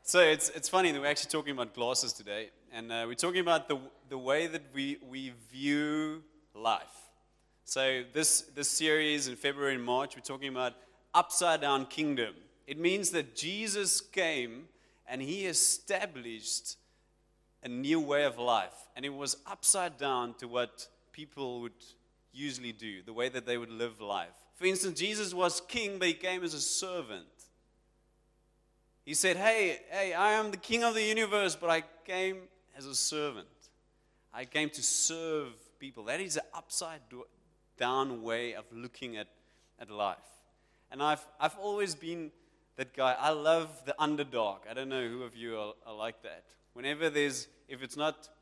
So it's funny that we're actually talking about glasses today, and we're talking about the way that we view life. So this series in February and March, we're talking about upside down kingdom. It means that Jesus came and he established a new way of life, and it was upside down to what people would usually do, the way that they would live life. For instance, Jesus was king, but he came as a servant. He said, hey, I am the king of the universe, but I came as a servant. I came to serve people. That is an upside down way of looking at life. And I've always been that guy. I love the underdog. I don't know who of you are like that. Whenever if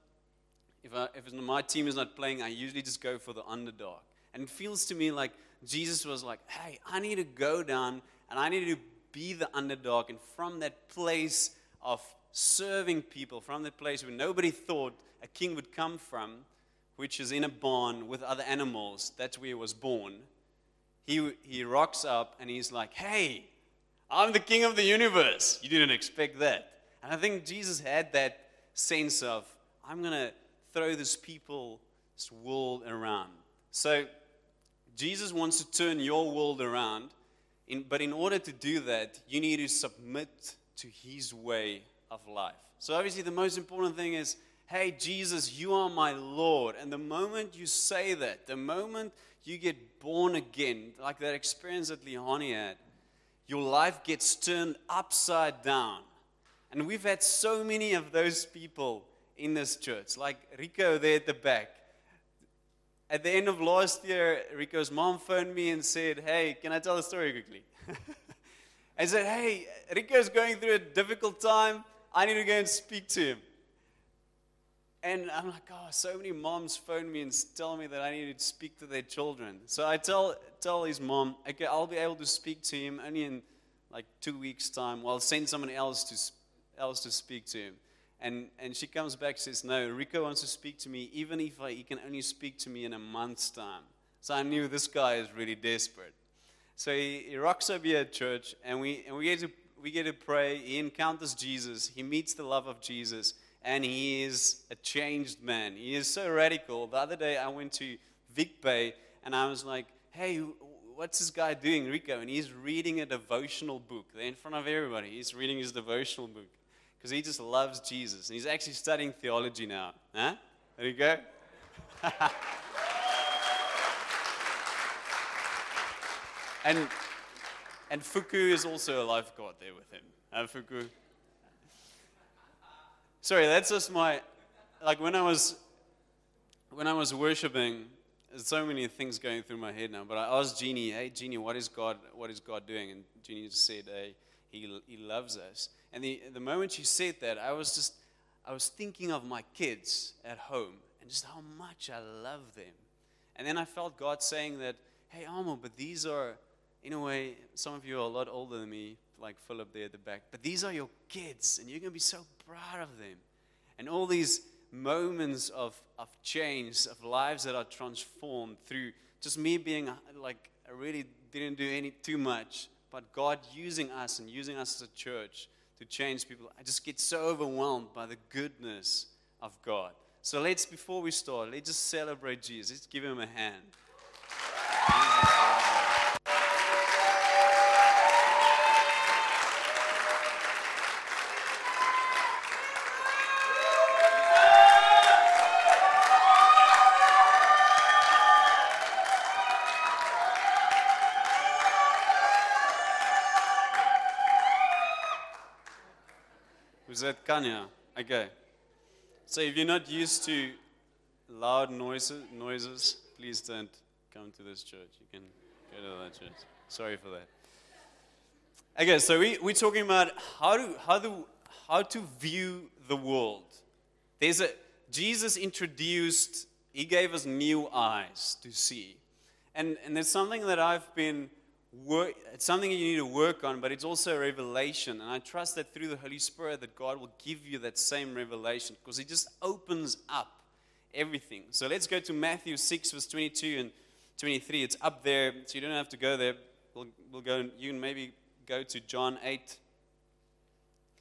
my team is not playing, I usually just go for the underdog. And it feels to me like Jesus was like, hey, I need to go down and I need to be the underdog, and from that place of serving people, from that place where nobody thought a king would come from, which is in a barn with other animals, that's where he was born, he rocks up and he's like, hey, I'm the king of the universe. You didn't expect that. And I think Jesus had that sense of, I'm going to throw this world around. So Jesus wants to turn your world around. But in order to do that, you need to submit to his way of life. So obviously the most important thing is, hey, Jesus, you are my Lord. And the moment you say that, the moment you get born again, like that experience that Lihani had, your life gets turned upside down. And we've had so many of those people in this church, like Rico there at the back. At the end of last year, Rico's mom phoned me and said, hey, can I tell a story quickly? I said, hey, Rico's going through a difficult time. I need to go and speak to him. And I'm like, oh, so many moms phone me and tell me that I need to speak to their children. So I tell his mom, okay, I'll be able to speak to him only in like 2 weeks' time. Well, I'll send someone else to speak to him. And she comes back and says, no, Rico wants to speak to me, even if he can only speak to me in a month's time. So I knew this guy is really desperate. So he rocks up here at church, and we get to pray. He encounters Jesus. He meets the love of Jesus, and he is a changed man. He is so radical. The other day I went to Vic Bay, and I was like, hey, what's this guy doing, Rico? And he's reading a devotional book. They're in front of everybody. He's reading his devotional book. Because he just loves Jesus. And he's actually studying theology now. Huh? There you go. and Fuku is also a lifeguard there with him. Fuku. Sorry, that's just like when I was worshiping, there's so many things going through my head now. But I asked Jeannie, hey Jeannie, what is God doing? And Jeannie just said, hey, He loves us. And the moment she said that, I was thinking of my kids at home and just how much I love them. And then I felt God saying that, hey, Amo, but these are, in a way, some of you are a lot older than me, like Philip there at the back, but these are your kids, and you're going to be so proud of them. And all these moments of change, of lives that are transformed through just me being like, I really didn't do too much, but God using us and using us as a church to change people. I just get so overwhelmed by the goodness of God. So before we start, let's just celebrate Jesus. Let's give him a hand. Was that Kanya? Okay. So if you're not used to loud noises, please don't come to this church. You can go to that church. Sorry for that. Okay, so we're talking about how to view the world. Jesus introduced. He gave us new eyes to see, and there's something that it's something you need to work on, but it's also a revelation. And I trust that through the Holy Spirit that God will give you that same revelation, because He just opens up everything. So let's go to Matthew 6, verse 22 and 23. It's up there, so you don't have to go there. We'll go. You can maybe go to John 8.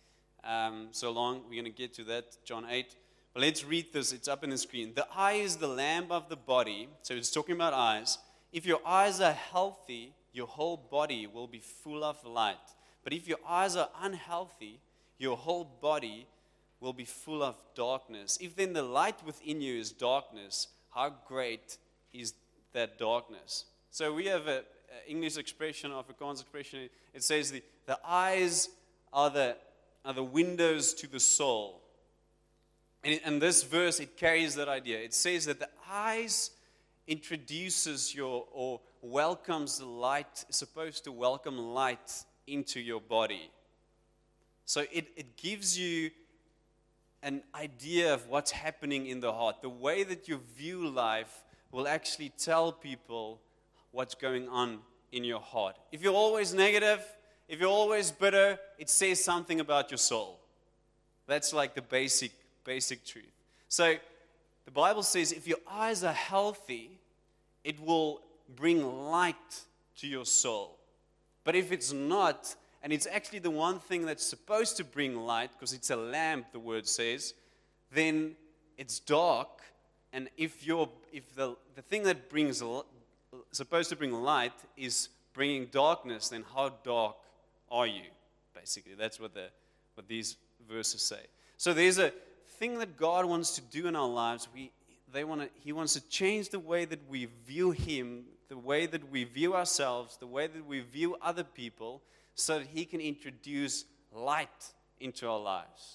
so long. We're going to get to that, John 8. But let's read this. It's up on the screen. The eye is the lamp of the body. So it's talking about eyes. If your eyes are healthy, your whole body will be full of light. But if your eyes are unhealthy, your whole body will be full of darkness. If then the light within you is darkness, how great is that darkness? So we have an English expression, Afrikaans expression. It says the eyes are the windows to the soul. And this verse, it carries that idea. It says that the eyes introduces or welcomes the light, is supposed to welcome light into your body. So it gives you an idea of what's happening in the heart. The way that you view life will actually tell people what's going on in your heart. If you're always negative, if you're always bitter, it says something about your soul. That's like the basic truth. So the Bible says if your eyes are healthy, it will bring light to your soul. But if it's not, and it's actually the one thing that's supposed to bring light, because it's a lamp, the word says, then it's dark. And if the thing that supposed to bring light is bringing darkness, then how dark are you? Basically, that's what these verses say. So there's a thing that God wants to do in our lives. He wants to change the way that we view Him, the way that we view ourselves, the way that we view other people, so that He can introduce light into our lives.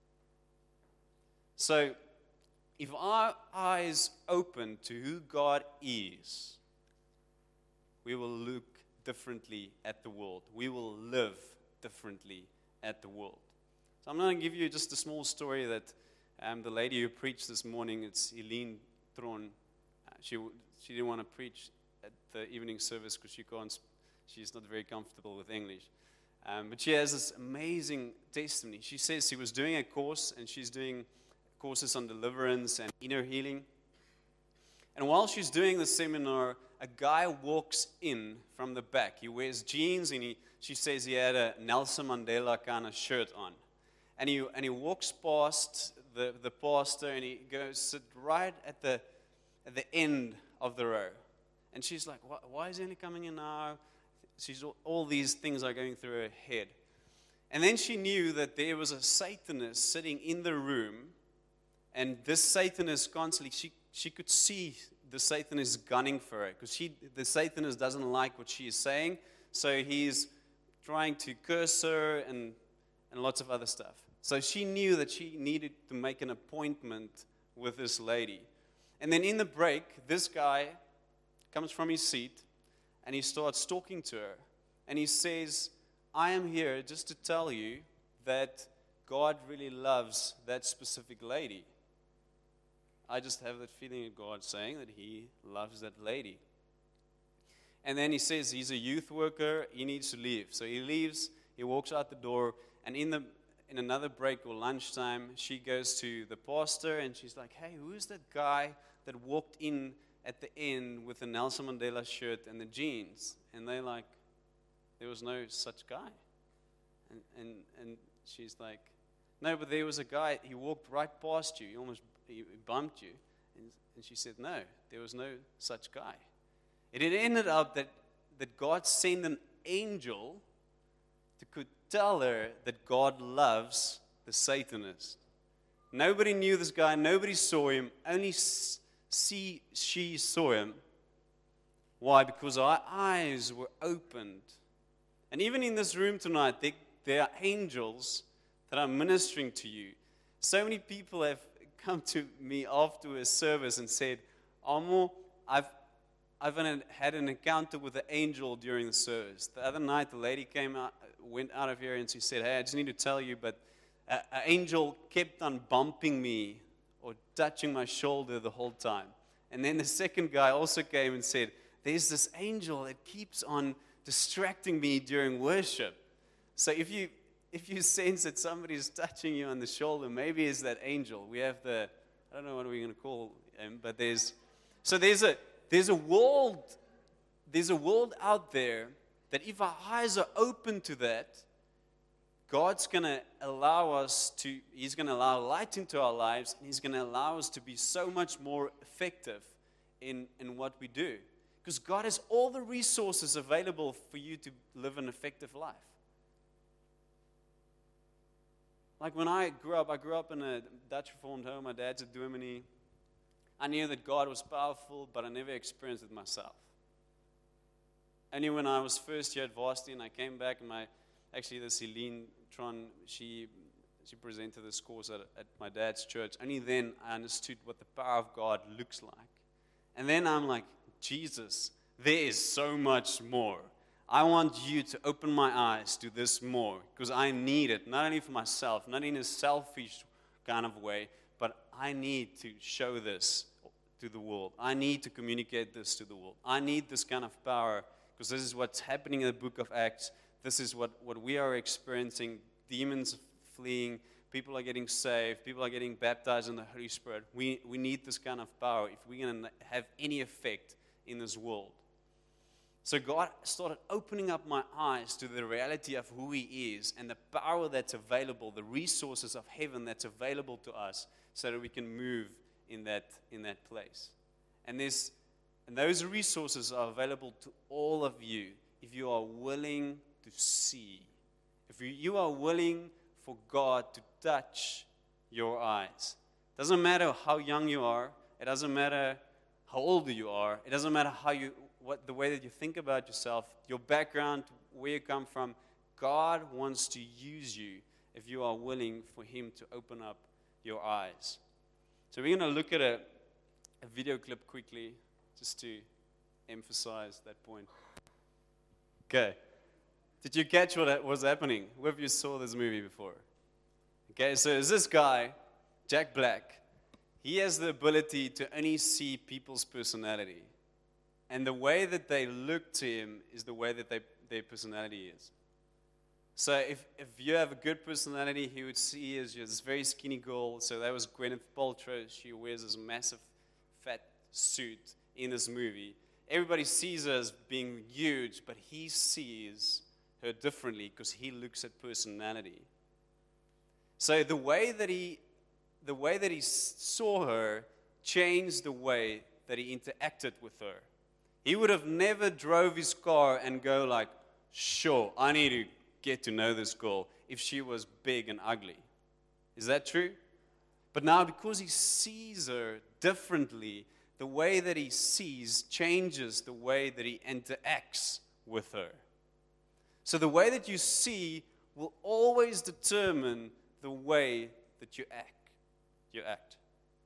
So, if our eyes open to who God is, we will look differently at the world. We will live differently at the world. So I'm going to give you just a small story that the lady who preached this morning, it's Eileen Tron. She didn't want to preach at the evening service because she's not very comfortable with English. But she has this amazing testimony. She says she was doing a course, and she's doing courses on deliverance and inner healing. And while she's doing the seminar, a guy walks in from the back. He wears jeans, and she says he had a Nelson Mandela kind of shirt on. And he walks past the pastor, and he goes sit right at the end of the row. And she's like, why is he coming in now? All these things are going through her head. And then she knew that there was a Satanist sitting in the room, and this Satanist constantly, she could see the Satanist gunning for her, because the Satanist doesn't like what she is saying, so he's trying to curse her and lots of other stuff. So she knew that she needed to make an appointment with this lady. And then in the break, this guy comes from his seat, and he starts talking to her. And he says, I am here just to tell you that God really loves that specific lady. I just have that feeling of God saying that He loves that lady. And then he says he's a youth worker, he needs to leave. So he leaves, he walks out the door, and in another break or lunchtime, she goes to the pastor, and she's like, hey, who is that guy that walked in at the end with the Nelson Mandela shirt and the jeans? And they're like, there was no such guy. And she's like, no, but there was a guy, he walked right past you, he bumped you. And she said, no, there was no such guy. It had ended up that God sent an angel to tell her that God loves the Satanist. Nobody knew this guy, nobody saw him, only she saw him. Why? Because our eyes were opened. And even in this room tonight, there are angels that are ministering to you. So many people have come to me after a service and said, Amo, I've had an encounter with an angel during the service. The other night, the lady went out of here, and she said, hey, I just need to tell you, but an angel kept on bumping me or touching my shoulder the whole time. And then the second guy also came and said, there's this angel that keeps on distracting me during worship. So if you sense that somebody is touching you on the shoulder, maybe it's that angel. We have I don't know what we're going to call him, but there's a world out there that if our eyes are open to that, God's going to allow He's going to allow light into our lives, and He's going to allow us to be so much more effective in what we do. Because God has all the resources available for you to live an effective life. Like when I grew up in a Dutch Reformed home. My dad's a dominee. I knew that God was powerful, but I never experienced it myself. Only when I was first year at varsity and I came back, and the Celine Tron, she presented this course at my dad's church. Only then I understood what the power of God looks like. And then I'm like, Jesus, there is so much more. I want you to open my eyes to this more, because I need it, not only for myself, not in a selfish kind of way, but I need to show this to the world. I need to communicate this to the world. I need this kind of power, because this is what's happening in the book of Acts. This is what we are experiencing. Demons fleeing, people are getting saved, people are getting baptized in the Holy Spirit. We need this kind of power if we're going to have any effect in this world. So God started opening up my eyes to the reality of who He is and the power that's available, the resources of heaven that's available to us, so that we can move in that place. And those resources are available to all of you if you are willing to see. If you are willing for God to touch your eyes. It doesn't matter how young you are. It doesn't matter how old you are. It doesn't matter the way that you think about yourself, your background, where you come from. God wants to use you if you are willing for Him to open up your eyes. So we're going to look at a video clip quickly, just to emphasize that point. Okay. Did you catch what was happening? Who of you saw this movie before? Okay, so there's this guy, Jack Black. He has the ability to only see people's personality. And the way that they look to him is the way that their personality is. So if you have a good personality, he would see you as this very skinny girl. So that was Gwyneth Paltrow. She wears this massive fat suit in this movie. Everybody sees her as being huge, but he sees her differently because he looks at personality. So the way that he saw her changed the way that he interacted with her. He would have never drove his car and go like, sure, I need to get to know this girl if she was big and ugly. Is that true? But now because he sees her differently, the way that he sees changes the way that he interacts with her. So the way that you see will always determine the way that you act.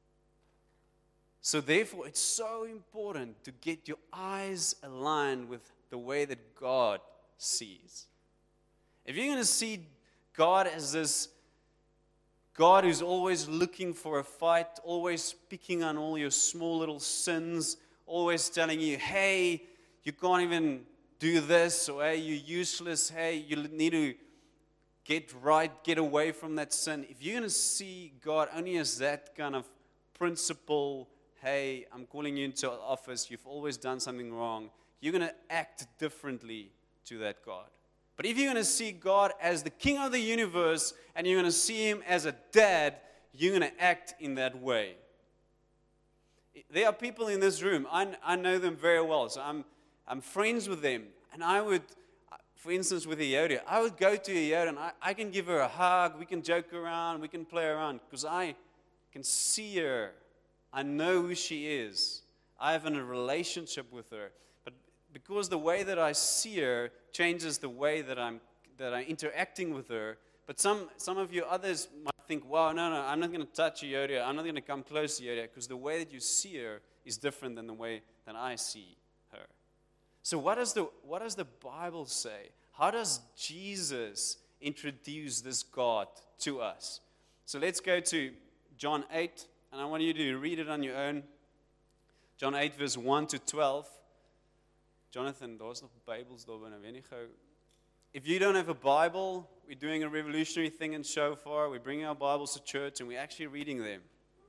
So therefore, it's so important to get your eyes aligned with the way that God sees. If you're going to see God as this God who's always looking for a fight, always picking on all your small little sins, always telling you, hey, you can't even do this, or hey, you're useless, hey, you need to get right, get away from that sin. If you're going to see God only as that kind of principle, hey, I'm calling you into office, you've always done something wrong, you're going to act differently to that God. But if you're going to see God as the King of the universe and you're going to see Him as a dad, you're going to act in that way. There are people in this room, I know them very well, so I'm friends with them. And I would, for instance, with Iodia, I would go to Iodia and I can give her a hug, we can joke around, we can play around, because I can see her. I know who she is. I have a relationship with her. But because the way that I see her changes the way that I'm interacting with her. But some of you others might think, wow, no, I'm not going to touch Iodia. I'm not going to come close to Iodia, because the way that you see her is different than the way that I see her. So what does the Bible say? How does Jesus introduce this God to us? So let's go to John 8. And I want you to read it on your own. John 8, verse 1 to 12. Jonathan, daar's nog Bybels daar binne, weet nie gou. If you don't have a Bible, we're doing a revolutionary thing in Shofar. We're bringing our Bibles to church and we're actually reading them.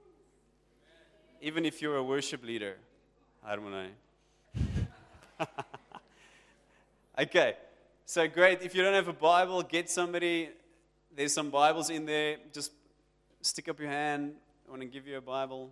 Even if you're a worship leader. I don't know. Okay, so great. If you don't have a Bible, get somebody. there's some Bibles in there. Just stick up your hand. I want to give you a Bible.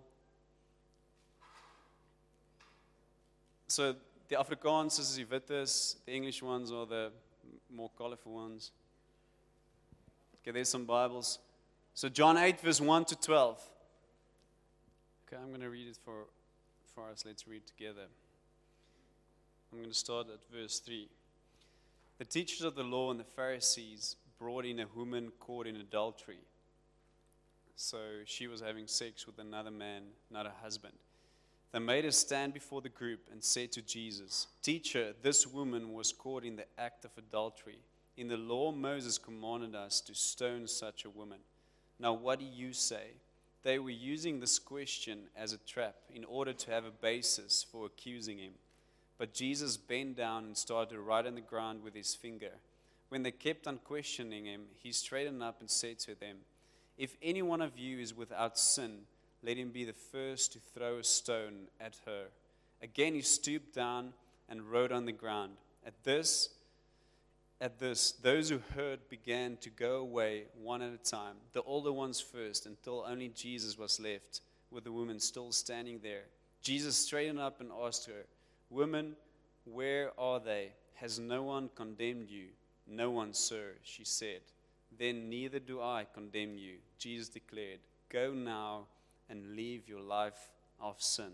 So the Afrikaans is die wittes, the English ones are the more colorful ones. Okay, there's some Bibles. So John 8, verse 1 to 12. Okay, I'm going to read it for us. Let's read together. I'm going to start at verse 3. The teachers of the law and the Pharisees brought in a woman caught in adultery. So she was having sex with another man, not her husband. They made her stand before the group and said to Jesus, "Teacher, this woman was caught in the act of adultery. In the law, Moses commanded us to stone such a woman. Now what do you say?" They were using this question as a trap in order to have a basis for accusing him. But Jesus bent down and started to write on the ground with his finger. When they kept on questioning him, he straightened up and said to them, "If any one of you is without sin, let him be the first to throw a stone at her." Again he stooped down and wrote on the ground. At this, those who heard began to go away one at a time, the older ones first, until only Jesus was left, with the woman still standing there. Jesus straightened up and asked her, "Woman, where are they? Has no one condemned you?" "No one, sir," she said. "Then neither do I condemn you," Jesus declared. "Go now and leave your life of sin."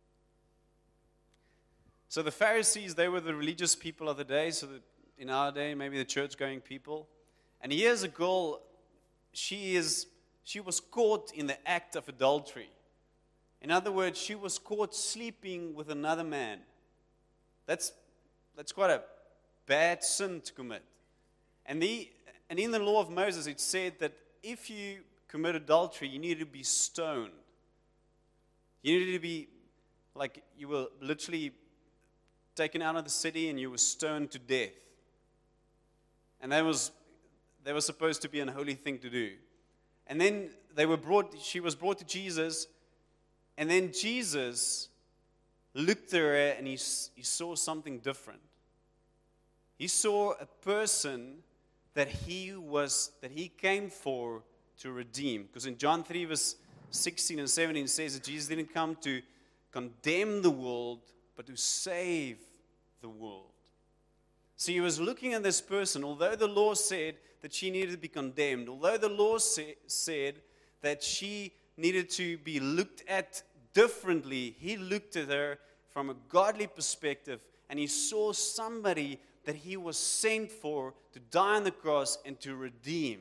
So the Pharisees, they were the religious people of the day. So in our day, maybe the church-going people. And here's a girl, she was caught in the act of adultery. In other words, she was caught sleeping with another man. That's quite a bad sin to commit. And in the law of Moses, it said that if you commit adultery, you need to be stoned. You needed to be, like, you were literally taken out of the city and you were stoned to death. And that was supposed to be an unholy thing to do. And then she was brought to Jesus, and then Jesus looked at her and he saw something different. He saw a person that he came for to redeem. Because in John 3, verse 16 and 17, it says that Jesus didn't come to condemn the world, but to save the world. So he was looking at this person, although the law said that she needed to be condemned, although the law said that she needed to be looked at differently, he looked at her from a godly perspective, and he saw somebody that he was sent for to die on the cross and to redeem.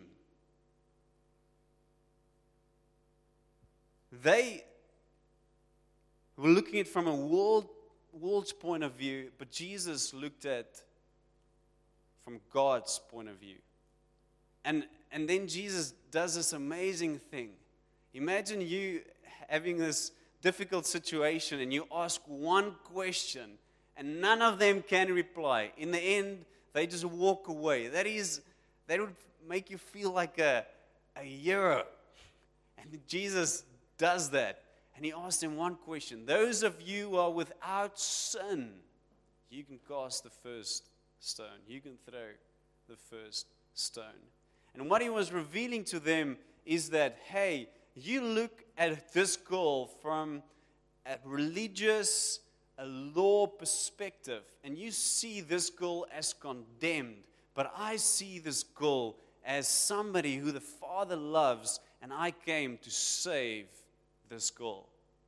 They were looking at it from a world's point of view, but Jesus looked at from God's point of view. And then Jesus does this amazing thing. Imagine you having this difficult situation and you ask one question and none of them can reply. In the end, they just walk away. That would make you feel like a hero. And Jesus does that. And he asked them one question. "Those of you who are without sin, you can cast the first stone. You can throw the first stone." And what he was revealing to them is that, hey, you look at this girl from a religious, a law perspective, and you see this girl as condemned. But I see this girl as somebody who the Father loves, and I came to save this girl.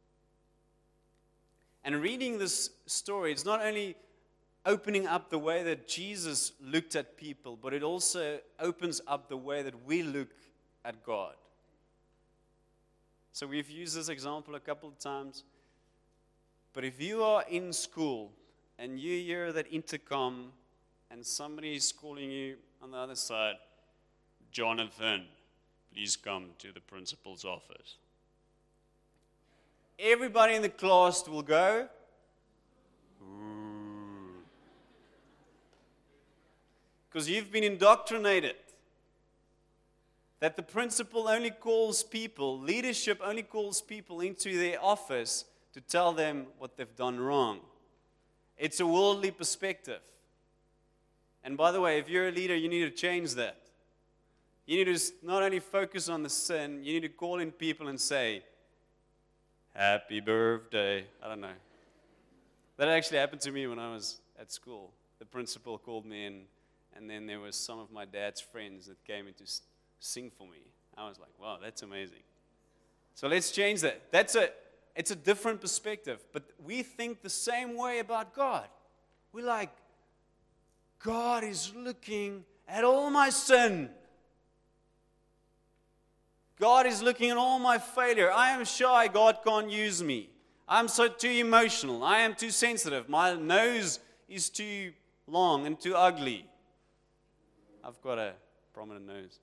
And reading this story, it's not only opening up the way that Jesus looked at people, but it also opens up the way that we look at God. So we've used this example a couple of times. But if you are in school and you hear that intercom and somebody is calling you on the other side, "Jonathan, please come to the principal's office." Everybody in the class will go, "Ooh." Because you've been indoctrinated that the principal only calls people, leadership only calls people into their office to tell them what they've done wrong. It's a worldly perspective. And by the way, if you're a leader, you need to change that. You need to not only focus on the sin, you need to call in people and say, happy birthday. I don't know. That actually happened to me when I was at school. The principal called me in, and then there was some of my dad's friends that came in to sing for me. I was like, wow, that's amazing. So let's change that. It's a different perspective, but we think the same way about God. We're like, God is looking at all my sin. God is looking at all my failure. I am shy. God can't use me. I'm too emotional. I am too sensitive. My nose is too long and too ugly. I've got a prominent nose.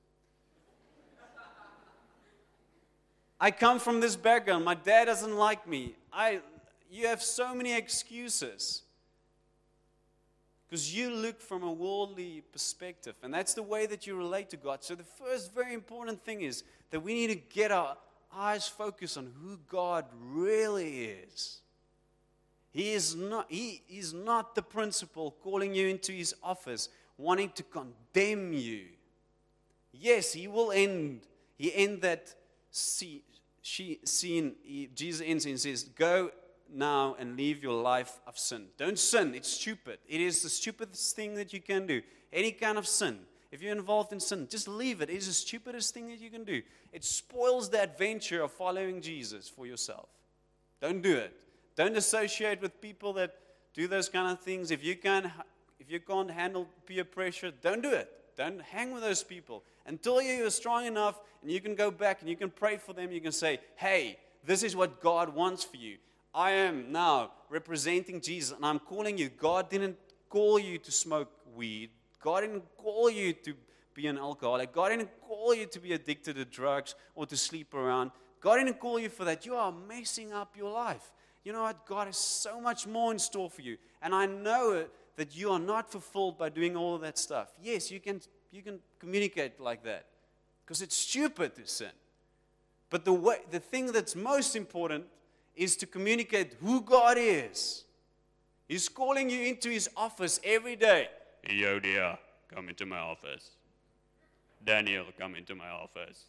I come from this background. My dad doesn't like me. You have so many excuses. Because you look from a worldly perspective. And that's the way that you relate to God. So the first very important thing is that we need to get our eyes focused on who God really is. He is not the principal calling you into his office, wanting to condemn you. Yes, he will end. He ends that scene. Jesus ends and says, go now and leave your life of sin. Don't sin. It's stupid. It is the stupidest thing that you can do. Any kind of sin. If you're involved in sin, just leave it. It is the stupidest thing that you can do. It spoils the adventure of following Jesus for yourself. Don't do it. Don't associate with people that do those kind of things. If you can't handle peer pressure, don't do it. Don't hang with those people. Until you are strong enough and you can go back and you can pray for them, you can say, hey, this is what God wants for you. I am now representing Jesus and I'm calling you. God didn't call you to smoke weed. God didn't call you to be an alcoholic. God didn't call you to be addicted to drugs or to sleep around. God didn't call you for that. You are messing up your life. You know what? God has so much more in store for you. And I know that you are not fulfilled by doing all of that stuff. Yes, you can communicate like that because it's stupid to sin. But the thing that's most important is to communicate who God is. He's calling you into his office every day. Yodia, come into my office. Daniel, come into my office.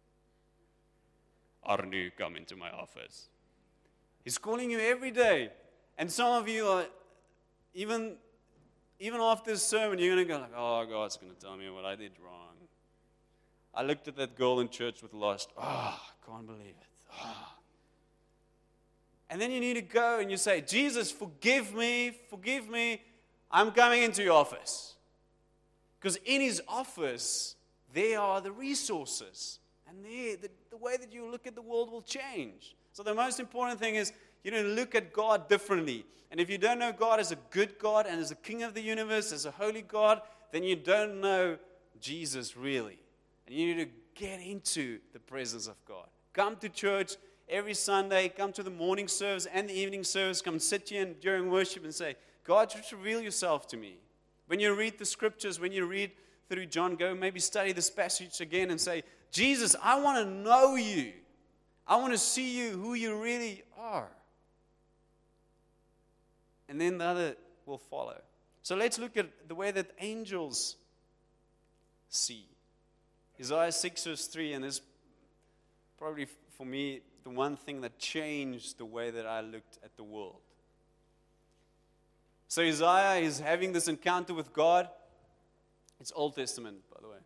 Arnu, come into my office. He's calling you every day. And some of you are, even after this sermon, you're going to go like, oh, God's going to tell me what I did wrong. I looked at that girl in church with lust. Oh, I can't believe it. Oh. And then you need to go and you say, Jesus, forgive me. I'm coming into your office. Because in his office, there are the resources. And the way that you look at the world will change. So the most important thing is you need to look at God differently. And if you don't know God as a good God and as a king of the universe, as a holy God, then you don't know Jesus really. And you need to get into the presence of God. Come to church every Sunday. Come to the morning service and the evening service. Come sit here during worship and say, God, just reveal yourself to me. When you read the scriptures, when you read through John, go maybe study this passage again and say, Jesus, I want to know you. I want to see you, who you really are. And then the other will follow. So let's look at the way that angels see. Isaiah 6 verse 3, and this probably for me the one thing that changed the way that I looked at the world. So Isaiah is having this encounter with God. It's Old Testament, by the way.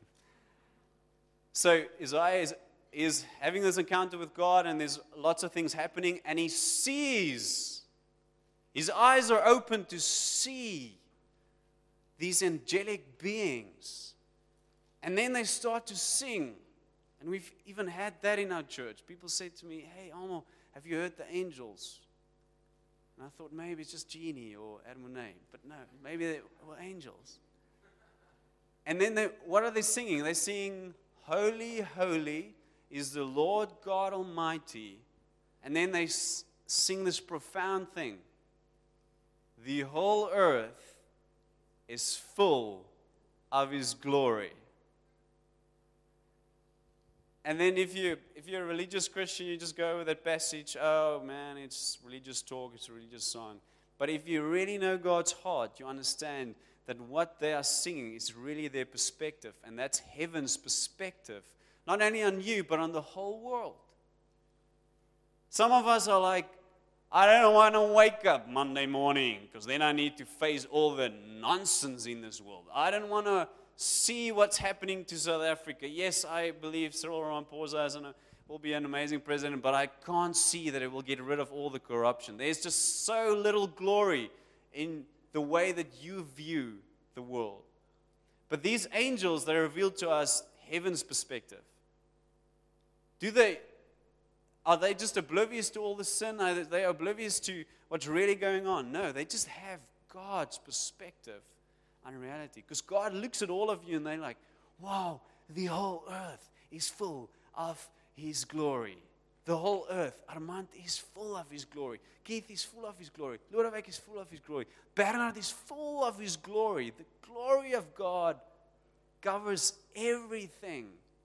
So Isaiah is having this encounter with God, and there's lots of things happening, and he sees. His eyes are open to see these angelic beings. And then they start to sing. And we've even had that in our church. People say to me, hey, Almo, have you heard the angels? And I thought maybe it's just Jeannie or Adam and Nate. But no, maybe they were angels. And then what are they singing? They're singing, Holy, Holy is the Lord God Almighty. And then they sing this profound thing. The whole earth is full of his glory. And then if you're a religious Christian, you just go with that passage, oh man, it's religious talk, it's a religious song. But if you really know God's heart, you understand that what they are singing is really their perspective, and that's heaven's perspective, not only on you, but on the whole world. Some of us are like, I don't want to wake up Monday morning because then I need to face all the nonsense in this world. I don't want to see what's happening to South Africa. Yes, I believe Cyril Ramaphosa will be an amazing president, but I can't see that it will get rid of all the corruption. There's just so little glory in the way that you view the world. But these angels, they reveal to us heaven's perspective. Are they just oblivious to all the sin? Are they oblivious to what's really going on? No, they just have God's perspective on reality. Because God looks at all of you and they're like, wow, the whole earth is full of His glory. The whole earth, Armand is full of His glory. Keith is full of His glory. Lodewijk is full of His glory. Bernard is full of His glory. The glory of God covers everything.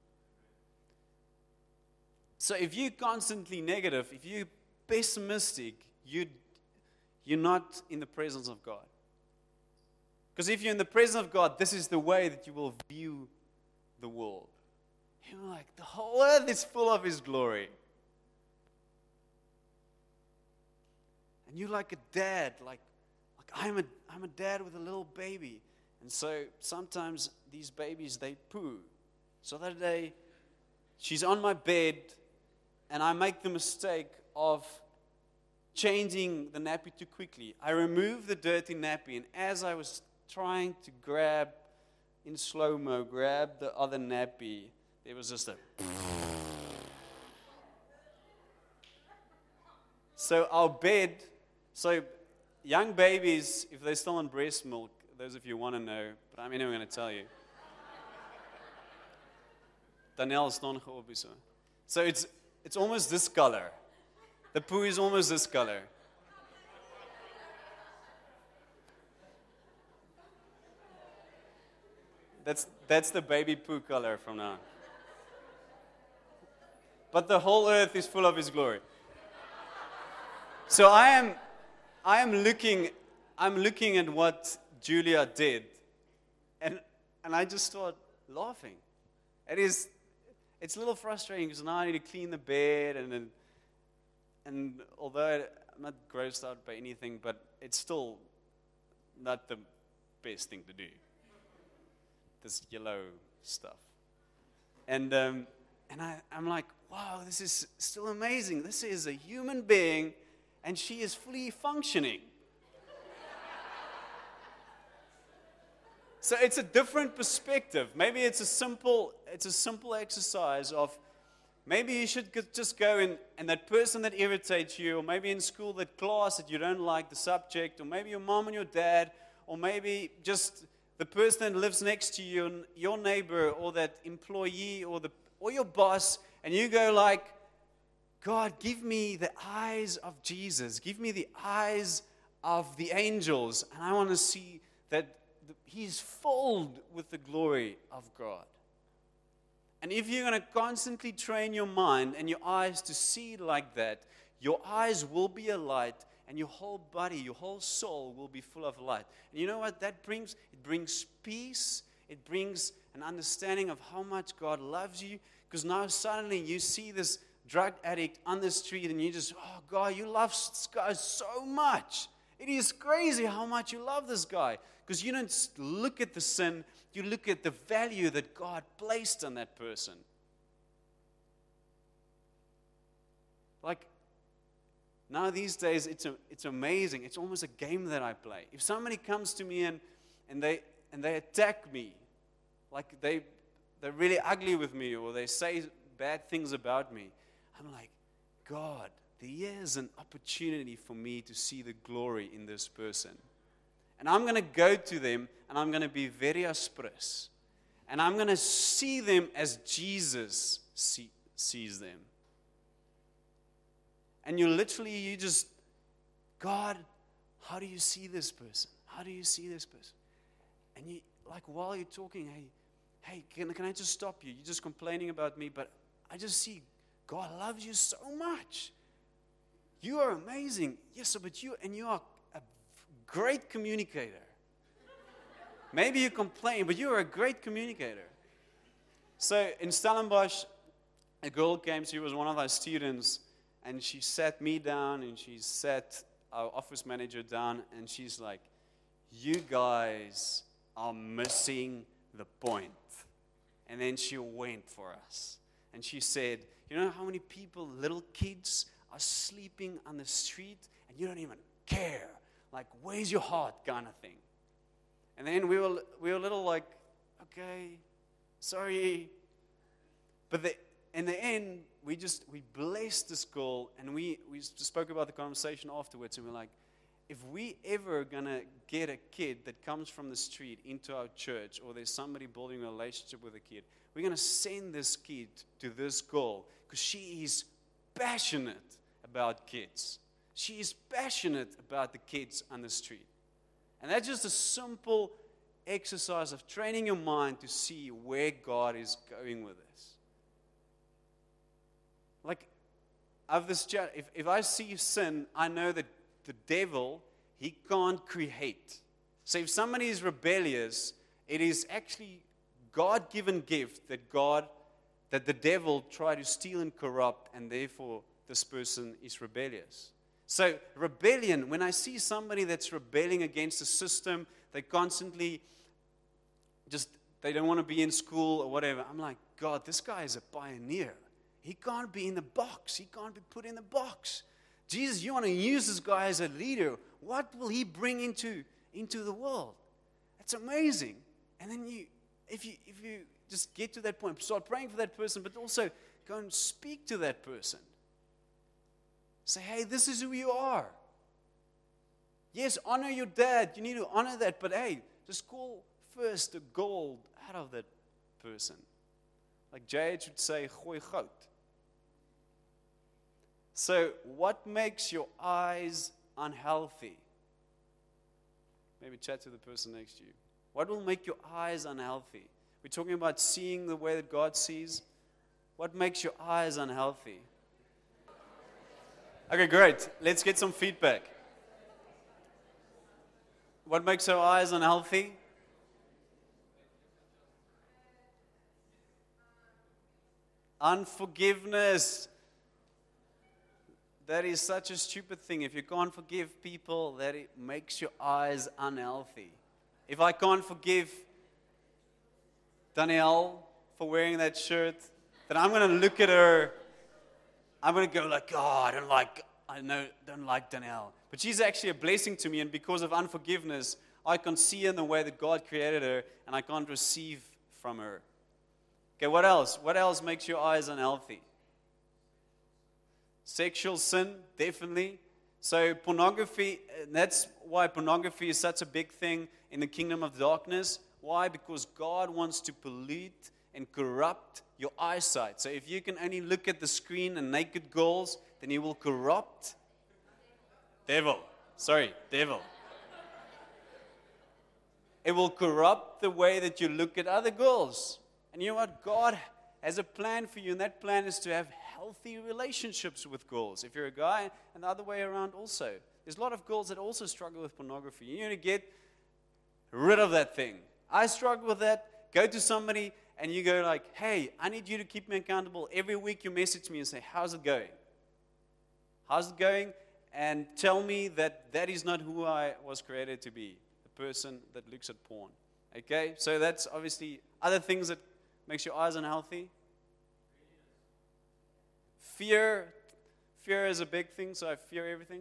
So if you're constantly negative, if you're pessimistic, you're not in the presence of God. Because if you're in the presence of God, this is the way that you will view the world. You're like, the whole earth is full of His glory. And you're like a dad, like I'm a dad with a little baby. And so sometimes these babies, they poo. So that day, she's on my bed, and I make the mistake of changing the nappy too quickly. I remove the dirty nappy, and as I was trying to grab the other nappy, there was just a... So our bed, young babies, if they're still on breast milk, those of you who want to know, but I'm anyway going to tell you. Danielle is non geobiso. So it's almost this color. The poo is almost this color. That's the baby poo color from now on. But the whole earth is full of His glory. So I'm looking at what Julia did, and I just started laughing. It's a little frustrating because now I need to clean the bed, and although I'm not grossed out by anything, but it's still not the best thing to do. This yellow stuff, and I'm like, wow, this is still amazing. This is a human being, and she is fully functioning. So it's a different perspective. Maybe it's a simple exercise of, maybe you should just go and that person that irritates you, or maybe in school that class that you don't like the subject, or maybe your mom and your dad, or maybe just the person that lives next to you, and your neighbor, or that employee, or your boss, and you go like, God, give me the eyes of Jesus. Give me the eyes of the angels, and I want to see that He's filled with the glory of God. And if you're going to constantly train your mind and your eyes to see like that, your eyes will be a light, and your whole body, your whole soul will be full of light. And you know what that brings? It brings peace. It brings an understanding of how much God loves you. Because now suddenly you see this drug addict on the street, and you just, oh God, you love this guy so much. It is crazy how much you love this guy. Because you don't look at the sin, you look at the value that God placed on that person. Like, now these days, it's amazing. It's almost a game that I play. If somebody comes to me and they attack me, like they're really ugly with me, or they say bad things about me, I'm like, God, there's an opportunity for me to see the glory in this person. And I'm going to go to them, and I'm going to be very aspres. And I'm going to see them as Jesus sees them. And you just, God, how do you see this person? How do you see this person? And you, like, while you're talking, hey, can I just stop you? You're just complaining about me, but I just see God loves you so much. You are amazing. Yes, but you are a great communicator. Maybe you complain, but you're a great communicator. So in Stellenbosch, a girl came, she was one of our students, and she sat me down and she sat our office manager down, and she's like, you guys are missing the point. And then she went for us. And she said, you know how many people, little kids, are sleeping on the street and you don't even care? Like, where's your heart kind of thing. And then we were a little like, okay, sorry. But in the end, we blessed this girl, and we spoke about the conversation afterwards, and we're like, if we ever gonna get a kid that comes from the street into our church, or there's somebody building a relationship with a kid, we're gonna send this kid to this girl because she is passionate about kids. She is passionate about the kids on the street. And that's just a simple exercise of training your mind to see where God is going with this. Like, if I see sin, I know that the devil, he can't create. So if somebody is rebellious, it is actually God-given gift that the devil tried to steal and corrupt, and therefore this person is rebellious. So rebellion, when I see somebody that's rebelling against the system, they constantly they don't want to be in school or whatever, I'm like, God, this guy is a pioneer. He can't be in the box. He can't be put in the box. Jesus, you want to use this guy as a leader. What will he bring into the world? That's amazing. And then if you just get to that point, start praying for that person, but also go and speak to that person. Say, hey, this is who you are. Yes, honor your dad. You need to honor that. But hey, just call first the gold out of that person. Like JH would say, gooi goud. So what makes your eyes unhealthy? Maybe chat to the person next to you. What will make your eyes unhealthy? We're talking about seeing the way that God sees. What makes your eyes unhealthy? Okay, great. Let's get some feedback. What makes our eyes unhealthy? Unforgiveness. That is such a stupid thing. If you can't forgive people, that it makes your eyes unhealthy. If I can't forgive Danielle for wearing that shirt, then I'm going to look at her. I'm going to go like, oh, don't like Danielle. But she's actually a blessing to me, and because of unforgiveness, I can't see her in the way that God created her, and I can't receive from her. Okay, what else? What else makes your eyes unhealthy? Sexual sin, definitely. So pornography, that's why pornography is such a big thing in the kingdom of darkness. Why? Because God wants to pollute and corrupt your eyesight. So if you can only look at the screen and naked girls, then He will corrupt. Devil. It will corrupt the way that you look at other girls. And you know what? God has a plan for you, and that plan is to have healthy relationships with girls. If you're a guy, and the other way around also. There's a lot of girls that also struggle with pornography. You need to get rid of that thing. I struggle with that. Go to somebody and you go like, hey, I need you to keep me accountable. Every week you message me and say, how's it going? How's it going? And tell me that that is not who I was created to be, the person that looks at porn. Okay? So that's obviously other things that makes your eyes unhealthy. Fear is a big thing, so I fear everything.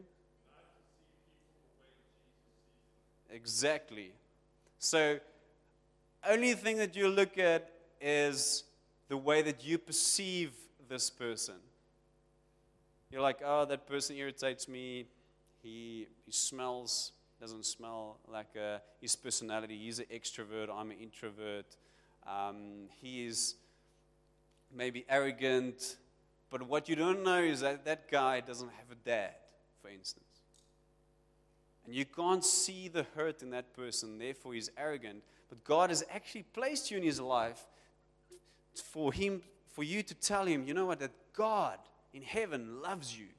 Exactly. So, only thing that you look at is the way that you perceive this person. You're like, oh, that person irritates me. He doesn't smell like his personality. He's an extrovert, I'm an introvert. He is maybe arrogant. But what you don't know is that that guy doesn't have a dad, for instance. And you can't see the hurt in that person, therefore he's arrogant. But God has actually placed you in his life for you to tell him, you know what, that God in heaven loves you.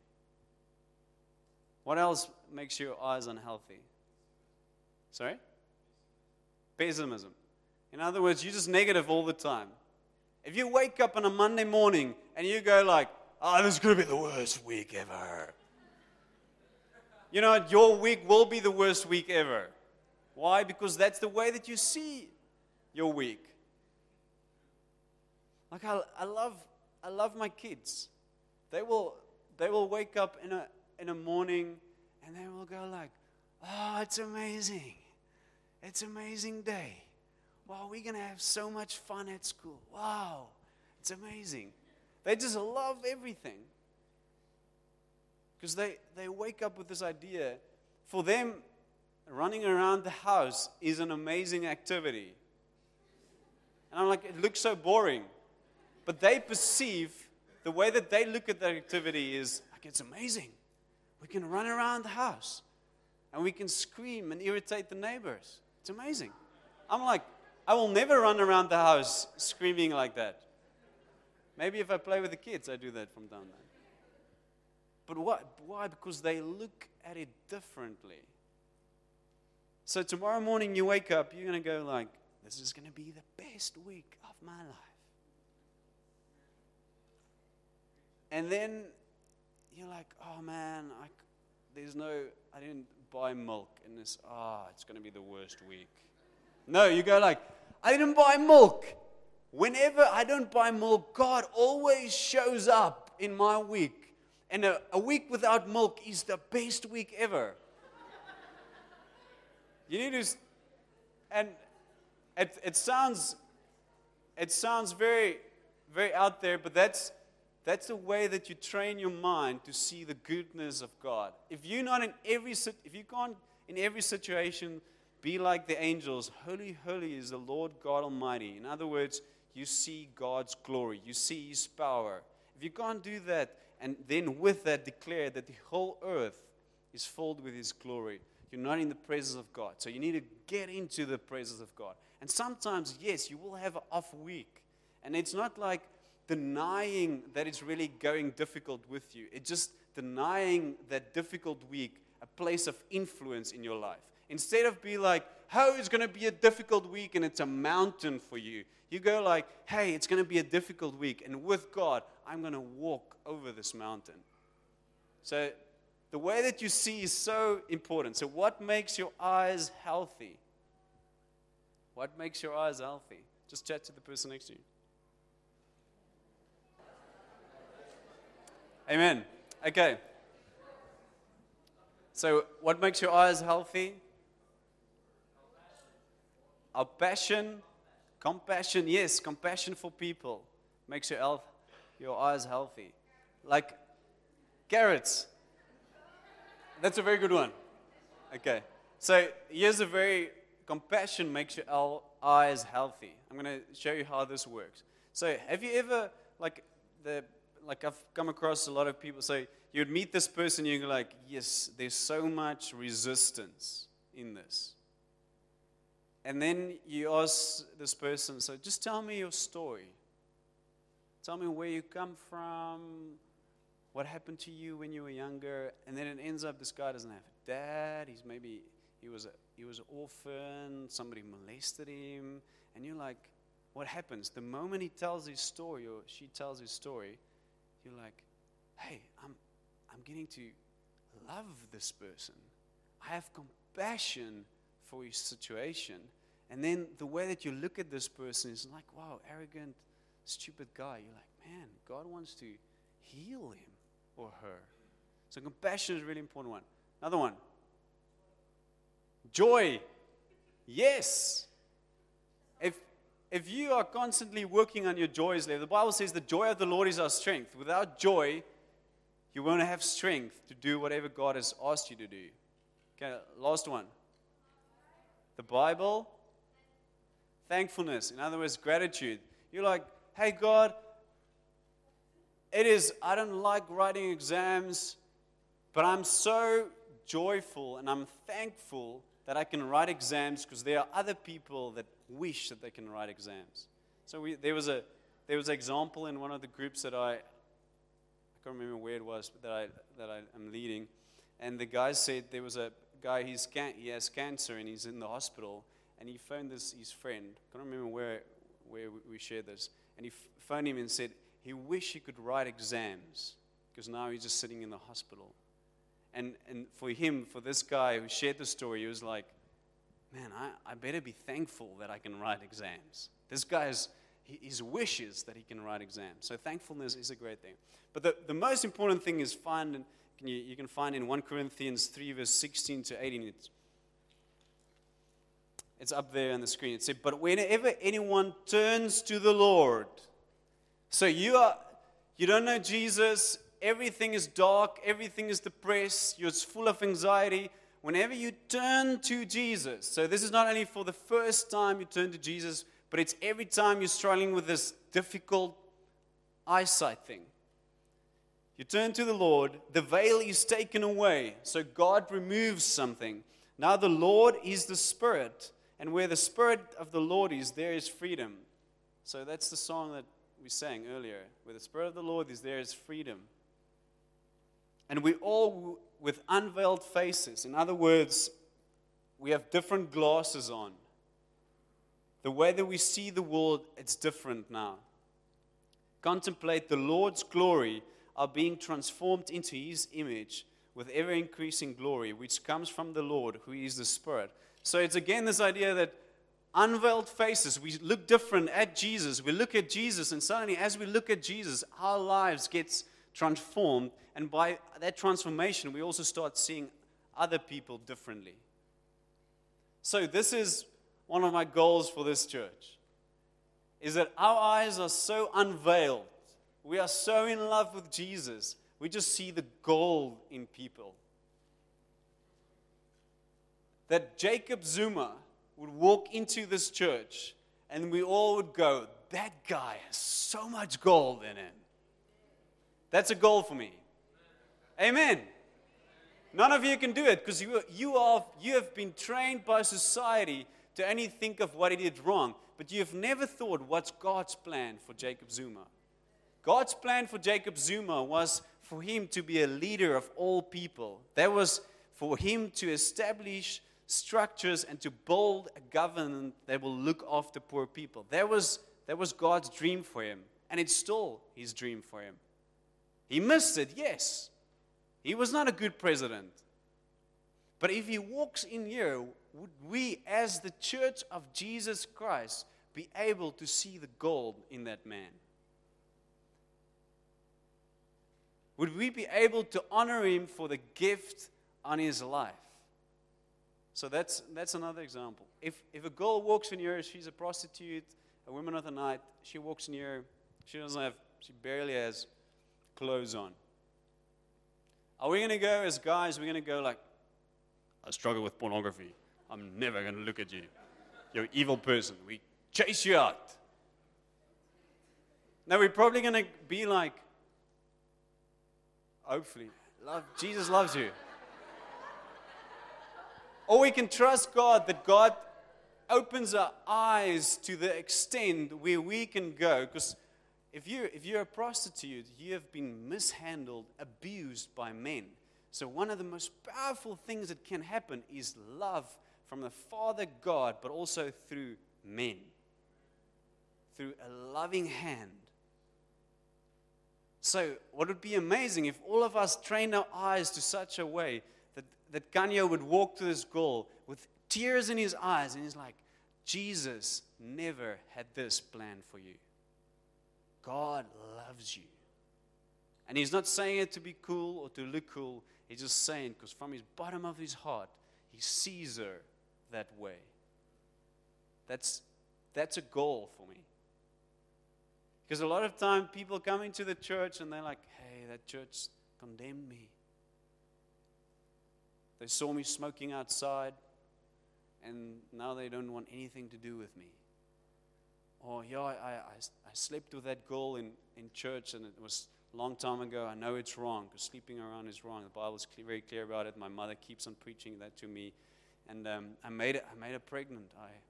What else makes your eyes unhealthy? Sorry? pessimism. In other words, you're just negative all the time. If you wake up on a Monday morning and you go like, oh, this is going to be the worst week ever. You know what? Your week will be the worst week ever. Why? Because that's the way that you see your week. Like I love my kids. They will wake up in a morning and they will go like, oh, it's amazing. It's an amazing day. Wow, we're going to have so much fun at school. Wow, it's amazing. They just love everything. Because they wake up with this idea. For them, running around the house is an amazing activity. And I'm like, it looks so boring. But they perceive, the way that they look at that activity is, like, it's amazing. We can run around the house. And we can scream and irritate the neighbors. It's amazing. I'm like, I will never run around the house screaming like that. Maybe if I play with the kids, I do that from time to time. But why? Because they look at it differently. So tomorrow morning you wake up, you're going to go like, this is going to be the best week of my life. And then you're like, oh man, I didn't buy milk. And it's going to be the worst week. No, you go like, I didn't buy milk. Whenever I don't buy milk, God always shows up in my week. And a week without milk is the best week ever. You need to, and it sounds very, very out there, but that's the way that you train your mind to see the goodness of God. If you can't in every situation be like the angels, holy, holy is the Lord God Almighty. In other words, you see God's glory, you see His power. If you can't do that, and then with that declare that the whole earth is filled with His glory, you're not in the presence of God. So you need to get into the presence of God. And sometimes, yes, you will have an off week. And it's not like denying that it's really going difficult with you. It's just denying that difficult week a place of influence in your life. Instead of be like, oh, it's going to be a difficult week and it's a mountain for you. You go like, hey, it's going to be a difficult week. And with God, I'm going to walk over this mountain. So the way that you see is so important. So what makes your eyes healthy? What makes your eyes healthy? Just chat to the person next to you. Amen. Okay. So what makes your eyes healthy? Our passion, compassion. Yes, compassion for people makes your eyes healthy. Like carrots. That's a very good one. Okay. So here's compassion makes your eyes healthy. I'm going to show you how this works. So have you ever, I've come across a lot of people say, you'd meet this person, you're like, yes, there's so much resistance in this. And then you ask this person, so just tell me your story. Tell me where you come from, what happened to you when you were younger. And then it ends up this guy doesn't have a dad. He was an orphan. Somebody molested him. And you're like, what happens? The moment he tells his story or she tells his story, you're like, hey, I'm getting to love this person. I have compassion for his situation. And then the way that you look at this person is like, wow, arrogant, stupid guy. You're like, man, God wants to heal him or her. So compassion is a really important one. Another one. Joy. Yes. If you are constantly working on your joys level, the Bible says the joy of the Lord is our strength. Without joy, you won't have strength to do whatever God has asked you to do. Okay, last one. The Bible. Thankfulness. In other words, gratitude. You're like, hey God, I don't like writing exams, but I'm so joyful and I'm thankful that I can write exams because there are other people that wish that they can write exams. So there was an example in one of the groups that I can't remember where it was, but that I am leading, and the guy said there was a guy, he has cancer and he's in the hospital, and he phoned his friend. I can't remember where we shared this. And he phoned him and said he wished he could write exams because now he's just sitting in the hospital. And for him, for this guy who shared the story, he was like, man, I better be thankful that I can write exams. This guy's, his wish is that he can write exams. So thankfulness is a great thing. But the most important thing is you can find in 1 Corinthians 3, verse 16 to 18. It's up there on the screen. It said, but whenever anyone turns to the Lord, so you don't know Jesus, everything is dark, everything is depressed, you're full of anxiety. Whenever you turn to Jesus, so this is not only for the first time you turn to Jesus, but it's every time you're struggling with this difficult eyesight thing. You turn to the Lord, the veil is taken away, so God removes something. Now the Lord is the Spirit, and where the Spirit of the Lord is, there is freedom. So that's the song that we sang earlier. Where the Spirit of the Lord is, there is freedom. And we all, with unveiled faces, in other words, we have different glasses on. The way that we see the world, it's different now. Contemplate the Lord's glory, are being transformed into His image with ever-increasing glory, which comes from the Lord, who is the Spirit. So it's again this idea that unveiled faces, we look different at Jesus. We look at Jesus, and suddenly as we look at Jesus, our lives get transformed. And by that transformation, we also start seeing other people differently. So this is one of my goals for this church, is that our eyes are so unveiled. We are so in love with Jesus. We just see the gold in people. That Jacob Zuma would walk into this church and we all would go, that guy has so much gold in him. That's a goal for me. Amen. None of you can do it because you have been trained by society to only think of what he did wrong. But you have never thought, what's God's plan for Jacob Zuma? God's plan for Jacob Zuma was for him to be a leader of all people. That was for him to establish structures and to build a government that will look after poor people. That was God's dream for him. And it's still His dream for him. He missed it, yes. He was not a good president. But if he walks in here, would we as the church of Jesus Christ be able to see the gold in that man? Would we be able to honor him for the gift on his life? So that's another example. If a girl walks in here, she's a prostitute, a woman of the night, she walks in here, she barely has clothes on. Are we going to go as guys, we're going to go like, I struggle with pornography. I'm never going to look at you. You're an evil person. We chase you out. Now we're probably going to be like, hopefully, Jesus loves you. Or we can trust God that God opens our eyes to the extent where we can go. Because if you're a prostitute, you have been mishandled, abused by men. So one of the most powerful things that can happen is love from the Father God, but also through men. Through a loving hand. So what would be amazing if all of us trained our eyes to such a way that Kanye would walk to this goal with tears in his eyes and he's like, Jesus never had this plan for you. God loves you. And he's not saying it to be cool or to look cool. He's just saying because from his bottom of his heart, he sees her that way. That's a goal for me. Because a lot of time people come into the church and they're like, hey, that church condemned me. They saw me smoking outside and now they don't want anything to do with me. Or, yeah, I slept with that girl in church and it was a long time ago. I know it's wrong because sleeping around is wrong. The Bible's very clear about it. My mother keeps on preaching that to me. And I made her pregnant.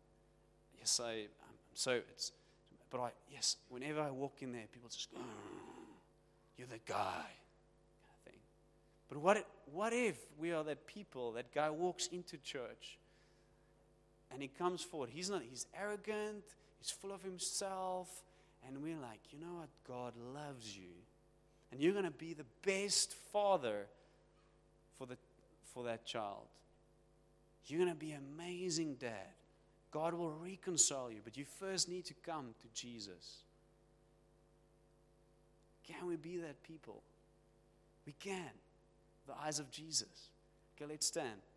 Whenever I walk in there, people just go, you're the guy, kind of thing. But what if we are that people, that guy walks into church And he comes forward. He's arrogant, he's full of himself. And we're like, you know what? God loves you. And you're going to be the best father for that child. You're going to be an amazing dad. God will reconcile you, but you first need to come to Jesus. Can we be that people? We can. The eyes of Jesus. Okay, let's stand.